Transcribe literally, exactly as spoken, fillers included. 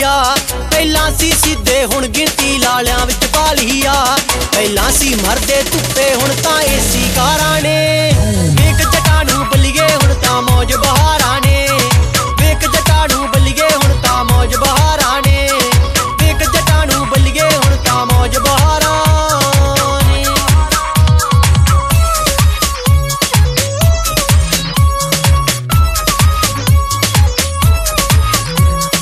आ। पहलां सी सीधे हुण गिणती लालियां विच पा ली आ। पहलां सी मरदे धुप्पे हुण तां